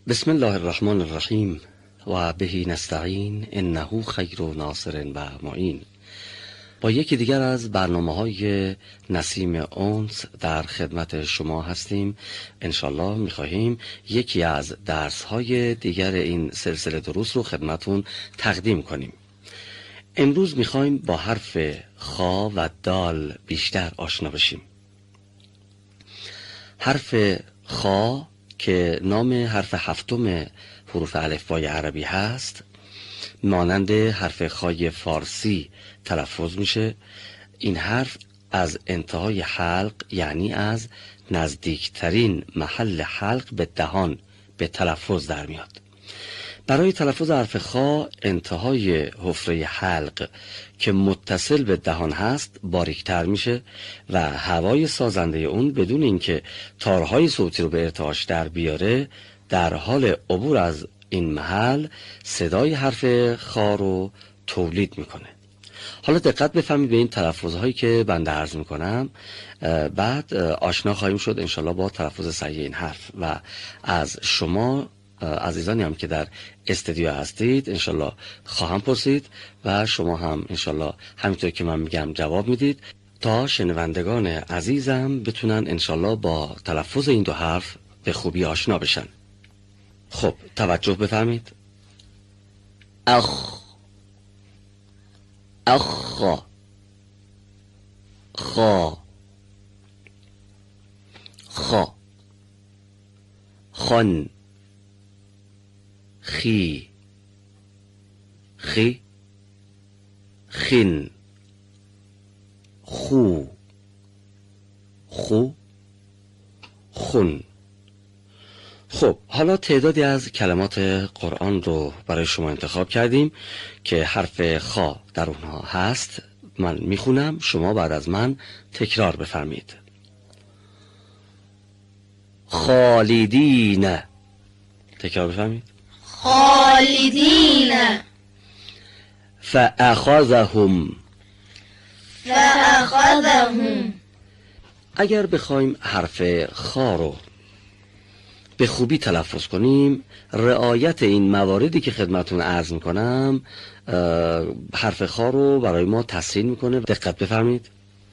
بسم الله الرحمن الرحیم و به نستعین انه خیر ناصر و معین. با یکی دیگر از برنامه‌های نسیم انس در خدمت شما هستیم. انشالله می‌خواهیم یکی از درس‌های دیگر این سلسله دروس رو خدمتون تقدیم کنیم. امروز می‌خوایم با حرف خا و دال بیشتر آشنا بشیم. حرف خا که نام حرف هفتم حروف الفبای عربی هست، مانند حرف خای فارسی تلفظ میشه. این حرف از انتهای حلق، یعنی از نزدیکترین محل حلق به دهان، به تلفظ در میاد. برای تلفظ حرف خا انتهای حفره حلق که متصل به دهان هست باریکتر میشه و هوای سازنده اون بدون اینکه تارهای صوتی رو به ارتعاش در بیاره، در حال عبور از این محل صدای حرف خا رو تولید میکنه. حالا دقت بفهمید به این تلفظهایی که بنده عرض میکنم، بعد آشنا خواهیم شد انشالله با تلفظ صحیح این حرف و از شما عزیزانی هم که در استودیو هستید انشالله خواهم پرسید و شما هم انشالله همینطور که من میگم جواب میدید تا شنوندگان عزیزم بتونن انشالله با تلفظ این دو حرف به خوبی آشنا بشن. خب توجه بفرمید. اخ، اخ، خا، خا، خن، خی، خی، خن، خو، خو، خون. خب حالا تعدادی از کلمات قرآن رو برای شما انتخاب کردیم که حرف خا در اونها هست. من میخونم، شما بعد از من تکرار بفرمید. خالدین. تکرار بفرمید. خالدین. فأخذهم. فأخذهم. اگر بخوایم حرف خا رو به خوبی تلفظ کنیم، رعایت این مواردی که خدمتون عرض میکنم حرف خا رو برای ما تسهیل میکنه. دقت بفرمید.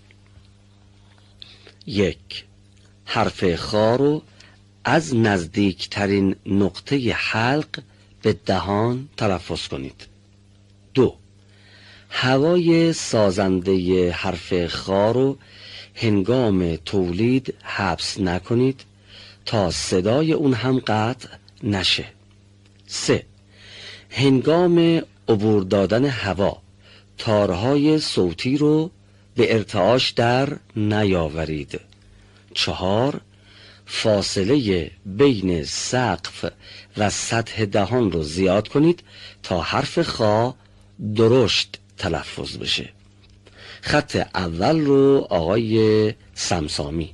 1. حرف خا رو از نزدیکترین نقطه حلق به دهان تلفظ کنید. 2. هوای سازنده حرف خا رو هنگام تولید حبس نکنید تا صدای اون هم قطع نشه. 3. هنگام عبور دادن هوا تارهای صوتی رو به ارتعاش در نیاورید. 4. فاصله بین سقف و سطح دهان رو زیاد کنید تا حرف خا درشت تلفظ بشه. خط اول رو آقای سمسامی.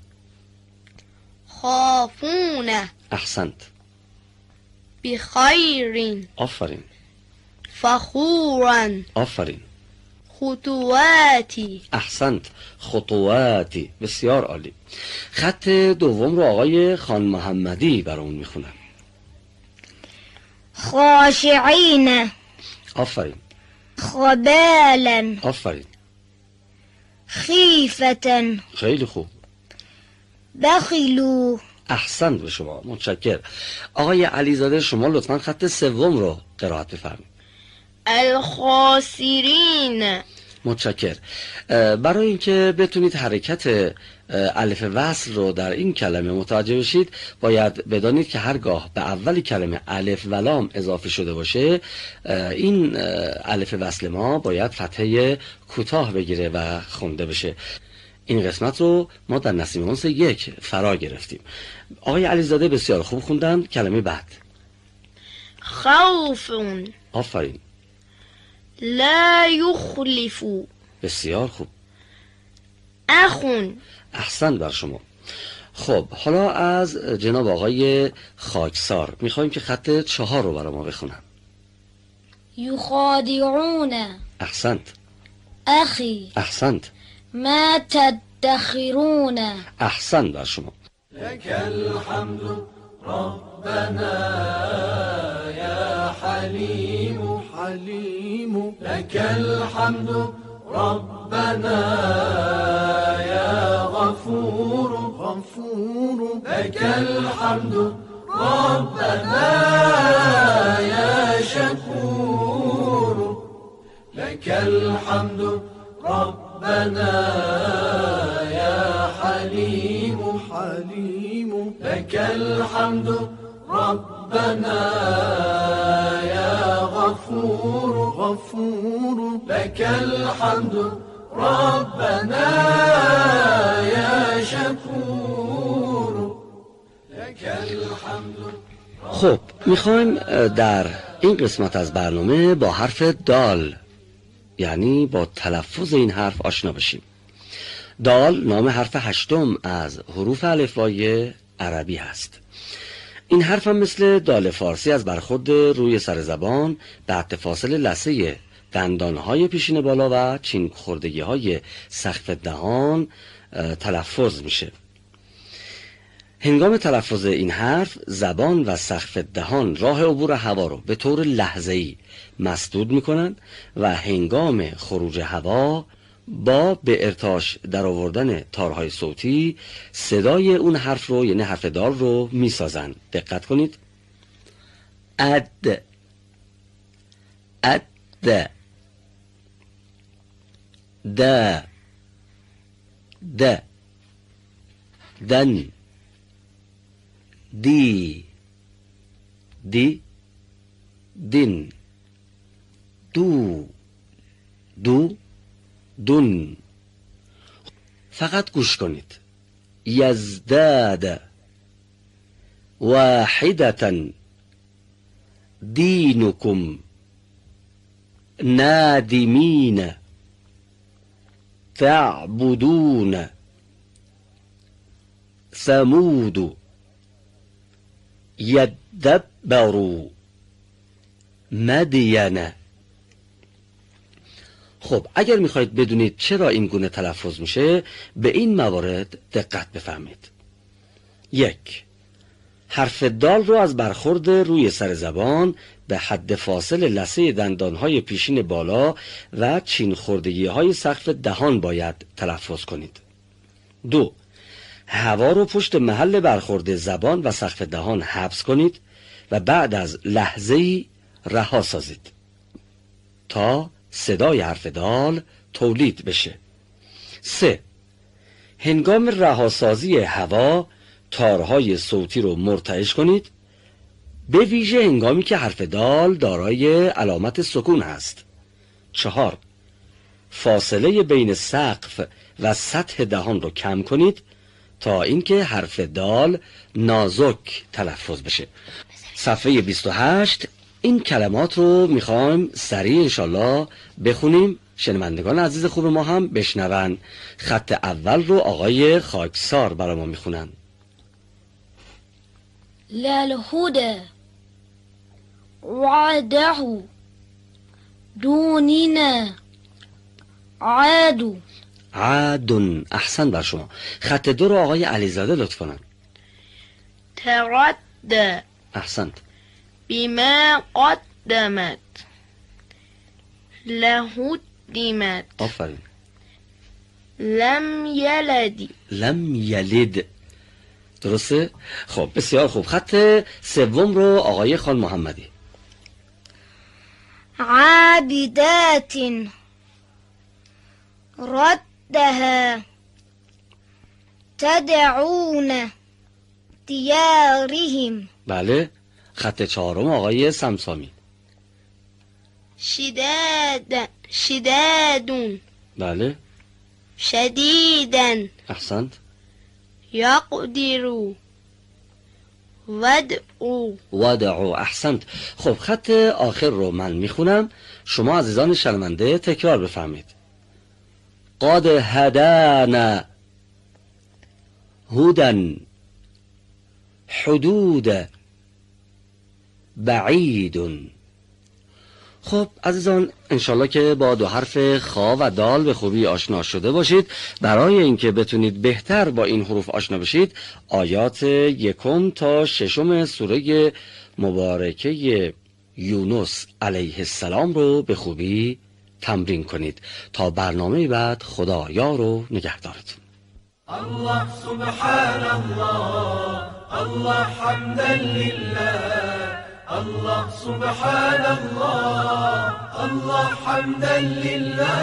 خافون. احسنت. بخیر. آفرین. فخورا. آفرین. خطواتی. احسنت. خطواتی. بسیار عالی. خط دوم رو آقای خان محمدی برامون میخونن. خاشعین. آفرین. خبالا. آفرین. خیفتا. خیلی خوب. بخلو. احسن به شما، متشکر. آقای علیزاده شما لطفا خط سوم رو قرائت بفرمایید. الخاسرین. متشکر. برای اینکه بتونید حرکت الف وصل رو در این کلمه متوجه بشید، باید بدانید که هرگاه به اولی کلمه الف و لام اضافه شده باشه، این الف وصل ما باید فتحه کوتاه بگیره و خونده بشه. این قسمت رو ما در نسیم انس 1 فرا گرفتیم. آقای علیزاده بسیار خوب خوندن. کلمه بعد. خوفون. آفرین. لا یخلف. بسیار خوب. اخون. احسن بر شما. خب حالا از جناب آقای خاکسار میخوایم که خط 4 رو برای ما بخونن. یخادعون. احسنت. اخی. احسنت. ما تدخرون. احسن بر شما. لك الحمد ربنا يا حليم حليم لك الحمد ربنا يا غفور غفور لك الحمد ربنا يا شكور لك الحمد ربنا يا حليم حليم لك الحمد ربنا يا غفور غفور لك الحمد ربنا يا شكور لك الحمد. خب میخوایم در این قسمت از برنامه با حرف دال یعنی با تلفظ این حرف آشنا بشیم. دال نام حرف هشتم از حروف الفبای عربی هست. این حرف هم مثل دال فارسی از برخورد روی سر زبان به حد فاصل لثه دندانهای پیشین بالا و چین خوردگی های سقف دهان تلفظ میشه. هنگام تلفظ این حرف زبان و سقف دهان راه عبور هوا رو به طور لحظه‌ای مسدود میکنن و هنگام خروج هوا با به ارتعاش در آوردن تارهای صوتی صدای اون حرف رو یعنی حرف دال رو میسازن. دقت کنید. اد اد د د دن دی دی دین دو دو دون. فقط گوش کنید. یزداد واحدة دینکم نادمین تعبدون ثمود یدبروا مدین. خب اگر میخواید بدونید چرا این گونه تلفظ میشه به این موارد دقت بفرمایید. 1. حرف دال رو از برخورد روی سر زبان به حد فاصل لثه دندانهای پیشین بالا و چین خوردگی های سقف دهان باید تلفظ کنید. 2. هوا رو پشت محل برخورد زبان و سقف دهان حبس کنید و بعد از لحظه‌ای رها سازید تا صدای حرف دال تولید بشه. 3. هنگام رهاسازی هوا تارهای صوتی رو مرتعش کنید، به ویژه هنگامی که حرف دال دارای علامت سکون هست. 4. فاصله بین سقف و سطح دهان رو کم کنید تا اینکه حرف دال نازک تلفظ بشه. صفحه 28. این کلمات رو میخوایم سریع انشالله بخونیم، شنوندگان عزیز خوب ما هم بشنون. خط اول رو آقای خاکسار برای ما میخونن. للهدى وعده دوننا عادو. عادن. احسن بر شما. خط دو رو آقای علیزاده لطف کنن. ترد احسنت. بما قدمت لهدمت. آفرین. لم یلد. لم یلد. درسته؟ خب بسیار خوب. خط سوم رو آقای خان محمدی. عابدات ردها تدعون دیارهم. بله. خط چهارم آقای سمسامی. شدادون. بله. شدیداً. احسنت. یقدروا ودعوا. احسنت. خب خط آخر رو من میخونم، شما عزیزان شنونده تکرار بفهمید. قد هدانا هدى حدود بعید. خب عزیزان، انشالله که با دو حرف خا و دال به خوبی آشنا شده باشید. برای اینکه بتونید بهتر با این حروف آشنا بشید، آیات 1 تا 6 سوره مبارکه یونس علیه السلام رو به خوبی تمرین کنید تا برنامه بعد خدا یار و نگهدارتون. الله سبحان الله، الله حمدا لله، الله سبحان الله، الله حمدا لله.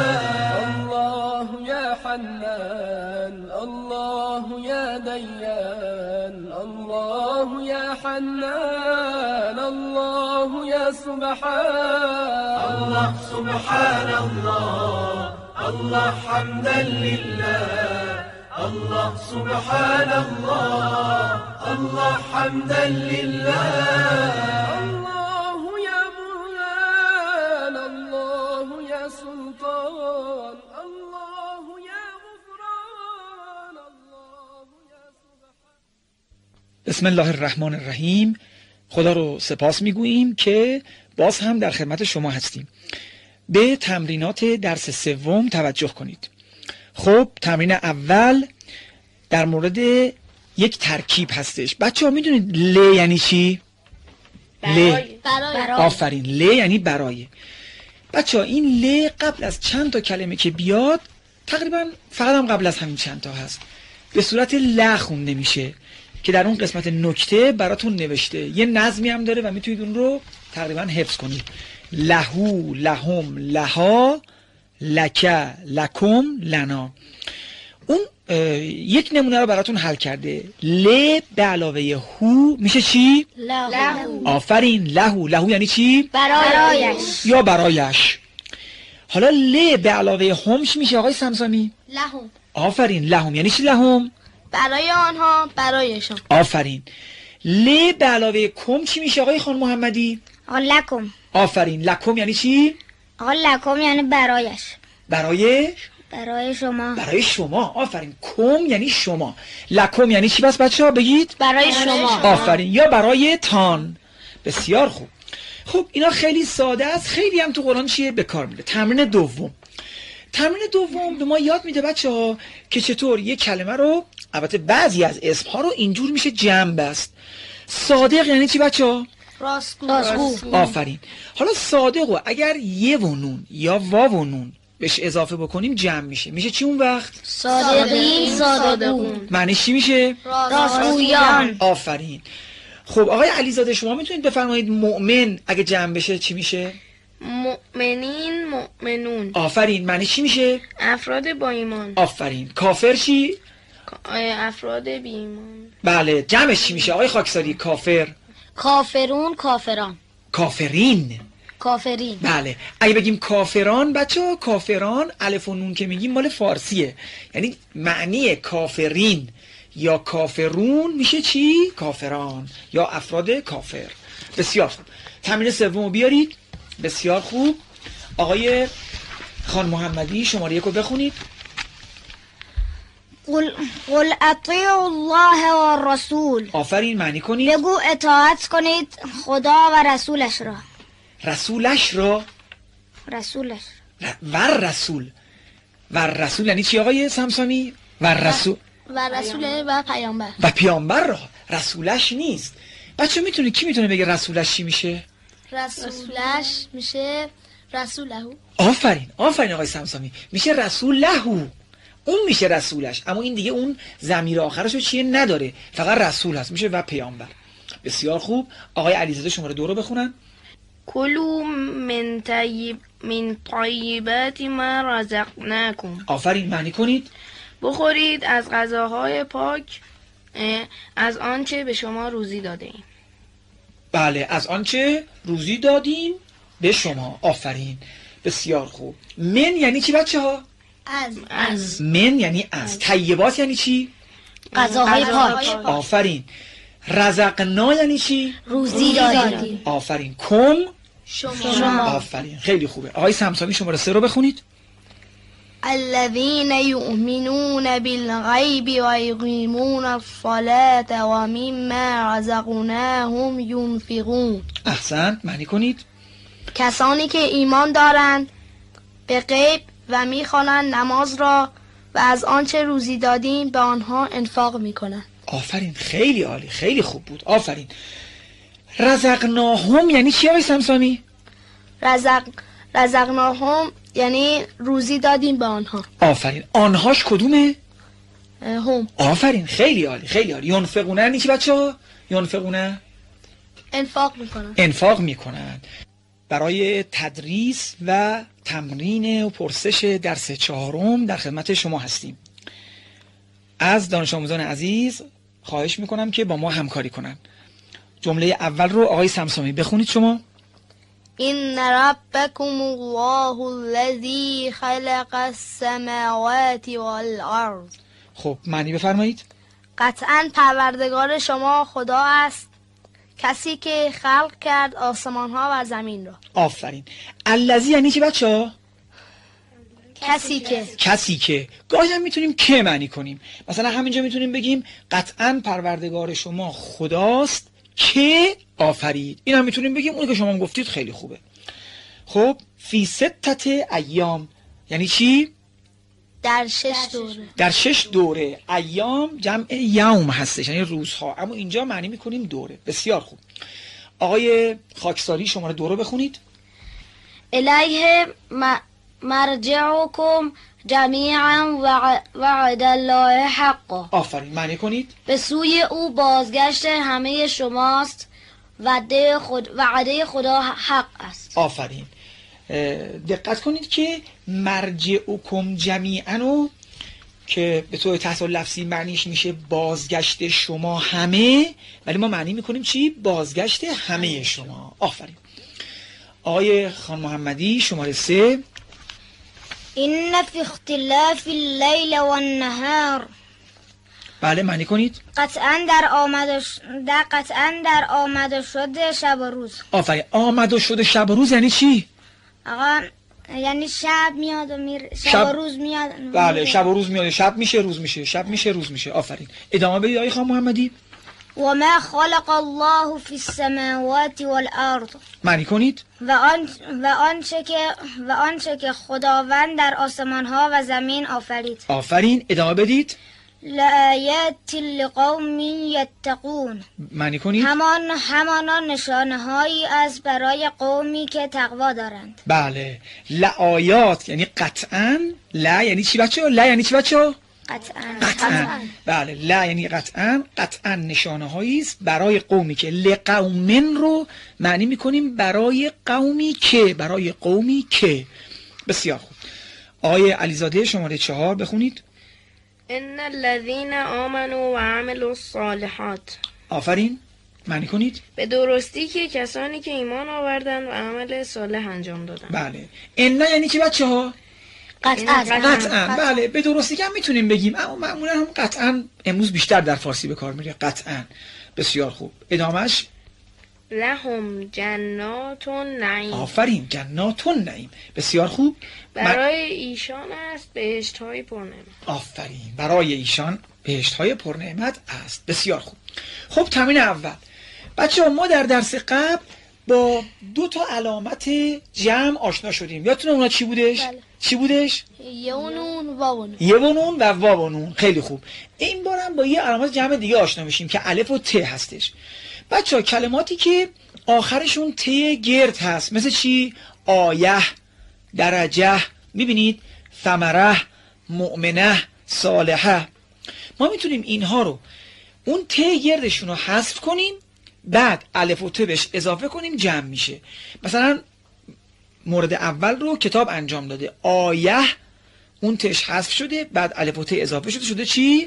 الله يا حنان، الله يا ديان، الله يا حنان، الله يا سبحان. الله سبحان الله، الله حمدا لله، الله سبحان الله، الله حمدا لله. الله يا برهان، الله يا سلطان، الله يا غفران، الله يا سبحان. بسم الله الرحمن الرحیم. خدا رو سپاس میگوییم که باز هم در خدمت شما هستیم. به تمرینات درس سوم توجه کنید. خب تمرین اول در مورد یک ترکیب هستش. بچه ها میدونید ل یعنی چی؟ برای. آفرین، ل یعنی برای. بچه ها این ل قبل از چند تا کلمه که بیاد، تقریبا فقط هم قبل از همین چند تا هست، به صورت ل خونده میشه که در اون قسمت نکته براتون نوشته. یه نظمی هم داره و میتونید اون رو تقریبا حفظ کنید. لهو، لهم، لها، لکه، لکم، لنا. اون یک نمونه رو براتون حل کرده. ل به علاوه هو میشه چی؟ لهو. آفرین، لهو. لهو یعنی چی؟ برایش. یا برایش. حالا ل به علاوه هم چی میشه آقای سمسامی؟ لهم. آفرین، لهم یعنی چی؟ لهم برای آنها، برایشان. آفرین. ل به علاوه کم چی میشه آقای خان محمدی؟ لکم. آفرین، لکم یعنی چی؟ لکم یعنی برایش. برای شما. برای شما. آفرین. کم یعنی شما. لکم یعنی چی بس بچه ها بگید؟ برای شما. آفرین. یا برای تان. بسیار خوب. خب اینا خیلی ساده است، خیلی هم تو قرآن چیه به کار میره. تمرین دوم به ما یاد میده بچه ها که چطور یک کلمه رو، البته بعضی از اسمها رو اینجور میشه جمع بست. صادق یعنی چی بچه ها؟ راستگو. آفرین. حالا صادق رو اگر یه و نون یا واو و نون بهش اضافه بکنیم جمع میشه چی اون وقت؟ صادقین، صادقون. معنیش چی میشه؟ راستگویان. آفرین. خب آقای علیزاده شما میتونید بفرمایید مؤمن اگه جمع بشه چی میشه؟ مؤمنین، مؤمنون. آفرین. معنی چی میشه؟ افراد با ایمان. آفرین. کافر چی؟ افراد بی ایمان. بله. جمعش چی میشه آقای خاکساری؟ کافر. کافرون، کافران. کافرین. کافرین. بله. اگه بگیم کافران بچه ها، کافران الف و نون که میگیم مال فارسیه، یعنی معنی کافرین یا کافرون میشه چی؟ کافران یا افراد کافر. بسیار خوب. تمرین سومو بیارید. بسیار خوب. آقای خان محمدی شماره 1 رو بخونید. قل اطیعوا الله و الرسول. آفرین. معنی کنید. بگو اطاعت کنید خدا و رسولش را. رسولش را. و رسول یعنی چی آقای سمسامی؟ و رسول و پیامبر. و پیامبر را. رسولش نیست. بچه میتونه، کی میتونه بگه رسولش چی میشه؟ رسولش میشه رسولهو. آفرین آقای سمسامی. میشه رسولهو. اون میشه رسولش، اما این دیگه اون ضمیر آخرشو چیه نداره، فقط رسول هست، میشه و پیامبر. بسیار خوب. آقای علیزاده شماره 2 رو بخونن. کلوا من طیبات ما رزقناکم. آفرین. معنی کنید. بخورید از غذاهای پاک، از آنچه به شما روزی دادیم. بله، از آنچه روزی دادیم به شما. آفرین. بسیار خوب. من یعنی چی بچه ها؟ از. من یعنی از. طیبات یعنی چی؟ غذاهای پاک. آفرین. رزقنا یعنی چی؟ روزی دادیم. آفرین. کم شما. آفرین. خیلی خوبه. آقای سمسامی شماره 3 رو بخونید. الذين يؤمنون بالغيب ويقيمون الصلاة ومما رزقناهم ينفقون. احسنت. معنی کنید. کسانی که ایمان دارند به غیب و میخوانند نماز را و از آنچه روزی دادیم به آنها انفاق میکنند. آفرین، خیلی عالی، خیلی خوب بود، آفرین. رزقناهم یعنی چی آقای سمسامی؟ رزقناهم یعنی روزی دادیم به آنها. آفرین. آنهاش کدومه؟ هم. آفرین، خیلی عالی، خیلی عالی. ینفقونه یعنی چی بچه‌ها؟ ینفقونه انفاق میکنند. انفاق میکنند. برای تدریس و تمرین و پرسش درس 4 در خدمت شما هستیم. از دانش آموزان عزیز خواهش میکنم که با ما همکاری کنن. جمله اول رو آقای سمسامی بخونید شما. این ربکم الله الذی خلق السماوات والارض. خب معنی بفرمایید. قطعاً پروردگار شما خدا است، کسی که خلق کرد آسمان ها و زمین را. آفرین. الذی یعنی چی بچه‌ها؟ کسی که گاهی هم میتونیم که معنی کنیم. مثلا همینجا میتونیم بگیم قطعاً پروردگار شما خداست که آفرید. این هم میتونیم بگیم، اونی که شما گفتید خیلی خوبه. خب فی 6 ایام یعنی چی؟ در 6 دوره. ایام جمع یوم هستش یعنی روزها، اما اینجا معنی میکنیم دوره. بسیار خوب. آقای خاکساری شماره 2 رو بخونید. الیه مرجعکم جمیعا وعد الله حقا. آفرین. معنی کنید. به سوی او بازگشت همه شماست، وعده خدا حق است. آفرین. دقت کنید که مرجعکم جمیعا که به طور تحصیل لفظی معنیش میشه بازگشت شما همه، ولی ما معنی میکنیم چی؟ بازگشت همه شما. آفرین. آقای خان محمدی شماره 3. این فی اختلاف اللیل و النهار. بله معنی کنید. قطعاً در آمد شد شب و روز. آفرین. آمد و شد شب و روز یعنی چی؟ آقا یعنی شب میاد و میره، شب و روز میاد. بله شب و روز میاد، شب میشه روز میشه، شب میشه روز میشه. آفرین. ادامه بدید آقای خان محمدی. و ما خلق الله فی السماوات والارض. معنی کنید. و آنچه که خداوند در آسمان ها و زمین آفرید. آفرین. ادامه بدید. لآیات لقوم یتقون. معنی کنید. همانا نشانه هایی از برای قومی که تقوا دارند. بله. لآیات یعنی قطعاً. لا یعنی چی بچه ها؟ لا یعنی چی بچه ها؟ قطعاً. بله. لا یعنی قطعاً نشانه هایی است برای قومی که. لقومن رو معنی میکنیم برای قومی که. بسیار خوب. آقای علیزاده شماره 4 بخونید. ان الذين آمنوا و عملوا الصالحات. آفرین. معنی کنید. به درستی که کسانی که ایمان آوردند و عمل صالح انجام دادند. بله. ان یعنی چی بچه ها؟ قطعاً. بله. به درستی که هم میتونیم بگیم، اما معمولا هم قطعاً امروز بیشتر در فارسی به کار میره. قطعاً. بسیار خوب. ادامهش. لهم جنات نعیم. آفرین. جنات نعیم. بسیار خوب. برای ایشان است بهشت‌های پرنعمت. آفرین. برای ایشان بهشت‌های پرنعمت است. بسیار خوب. خب تمرین اول. بچه‌ها ما در درس قبل با 2 علامت جمع آشنا شدیم. یادتونه اونا چی بودش؟ بله. چی بودش؟ یه و نون و نون. یه و نون و واو و نون. خیلی خوب. این بارم با یه علامت جمع دیگه آشنا میشیم که الف و ت هستش. بچه‌ها کلماتی که آخرشون ت گرد هست، مثل چی؟ آیه، درجه، میبینید؟ ثمره، مؤمنه، صالحه. ما میتونیم اینها رو اون ت گردشون رو حذف کنیم، بعد الف و ت بهش اضافه کنیم، جمع میشه. مثلا مورد اول رو کتاب انجام داده. آیه اون تش حذف شده، بعد الف و ت اضافه شده چی؟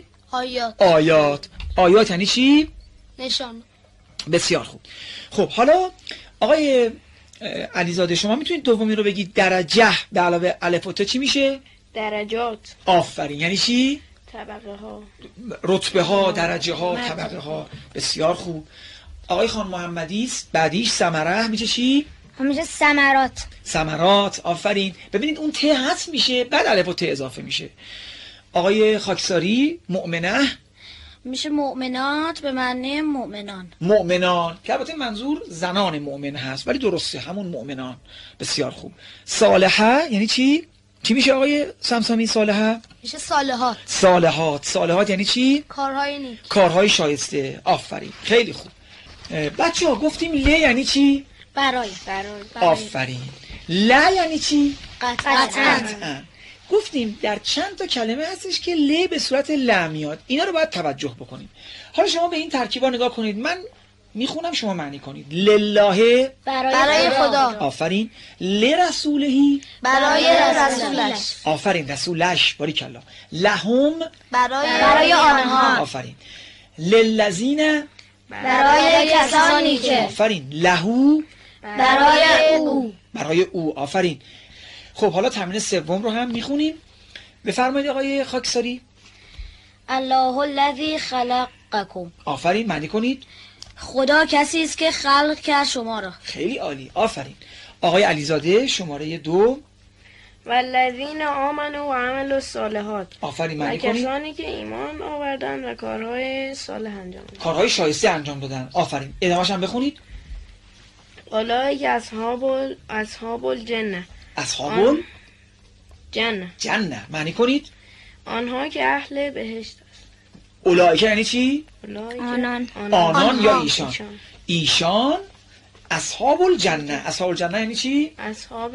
آیات یعنی چی؟ نشان. بسیار خوب. خب حالا آقای علیزاده شما میتونید دومی رو بگید. درجه به علاوه الف و ت چی میشه؟ درجات. آفرین. یعنی چی؟ طبقه ها، رتبه ها، درجه ها، طبقه ها. بسیار خوب. آقای خان محمدی بعدیش ثمره میشه چی؟ میشه ثمرات. آفرین. ببینید اون ت حذف میشه، بعد الف و ت اضافه میشه. آقای خاکساری مؤمنه. میشه مؤمنات به معنی مؤمنان. مؤمنان که البته منظور زنان مؤمن هست ولی درسته، همون مؤمنان. بسیار خوب. صالحه یعنی چی؟ چی میشه آقای سمسامی صالحه؟ میشه صالحات. صالحات یعنی چی؟ کارهای نیک. کارهای شایسته. آفرین، خیلی خوب. بچه ها گفتیم ل یعنی چی؟ برای. آفرین. ل یعنی چی؟ قطعاً. گفتیم در چند تا کلمه هستش که ل به صورت ل میاد. اینا رو باید توجه بکنیم. حالا شما به این ترکیبا نگاه کنید، من میخونم شما معنی کنید. لله برای خدا. آفرین. لرسولهی برای رسولش. آفرین، رسولش. باریکلا. لهم برای آنها. آفرین. للذین برای کسانی که. آفرین. لهو برای او. آفرین. خب حالا تمرین سوم رو هم میخونیم. بفرمایید آقای خاکساری. الله الذی خلقکم. آفرین، معنی کنید. خدا کسی است که خلق کرد شما را. خیلی عالی. آفرین. آقای علیزاده شماره 2. والذین آمنوا و عملوا الصالحات. آفرین، و معنی کنید. کسانی که ایمان آوردن و کارهای صالح انجام دادن. کارهای شایسته انجام دادن. آفرین. ادامه‌اش هم بخونید. اولئک اصحاب الجنه. اصحاب جنه. معنی کنید. آنها که اهل بهشت است. اولئک یعنی چی؟ آنان یا ایشان اصحاب الجنه. اصحاب الجنه یعنی چی؟ اصحاب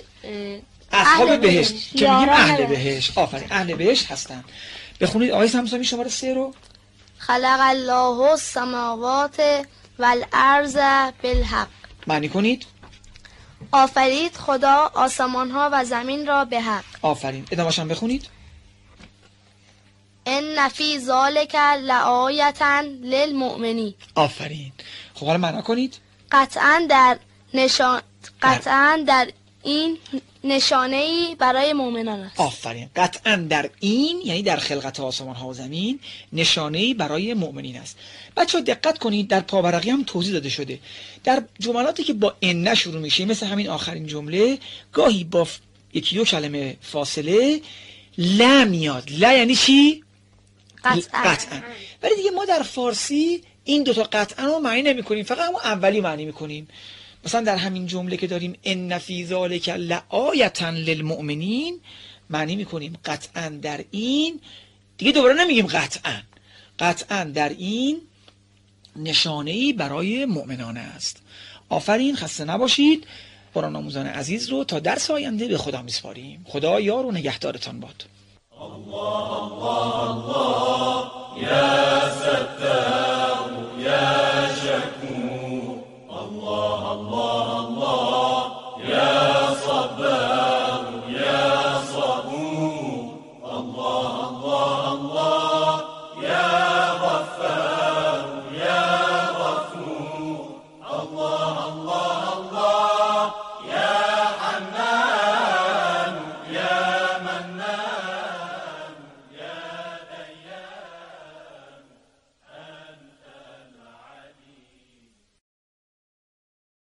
بهشت که میگیم اهل بهشت. آفرین، اهل بهشت هستن. بخونید آقای سمسامی شماره 3 رو. خلق الله السماوات والارض بالحق. معنی کنید. آفرید خدا آسمان‌ها و زمین را به حق. آفرین. ادامه‌اش هم بخونید. ان فی ذلک لآیة للمؤمنین. آفرین. خب حالا معنا کنید. قطعاً در این نشانه‌ای برای مؤمنان است. آفرین. قطعاً در این یعنی در خلقت آسمان ها و زمین نشانه‌ای برای مؤمنین است. بچه‌ها دقت کنید، در پاورقی هم توضیح داده شده. در جملاتی که با ان شروع میشه مثل همین آخرین جمله، گاهی با یکی دو کلمه فاصله ل میاد. ل یعنی چی؟ قطعاً. ولی دیگه ما در فارسی این دوتا قطعاً رو معنی نمی کنیم، فقط همون اولی معنی میکنیم. مثلا در همین جمله که داریم ان فی ذلک لآیة للمؤمنین، معنی میکنیم قطعاً در این، دیگه دوباره نمیگیم قطعاً در این نشانه‌ای برای مؤمنان است. آفرین، خسته نباشید. قرآن آموزان عزیز رو تا درس آینده به خدا میسپاریم. خدا یار و نگهدارتان باد. الله الله الله یا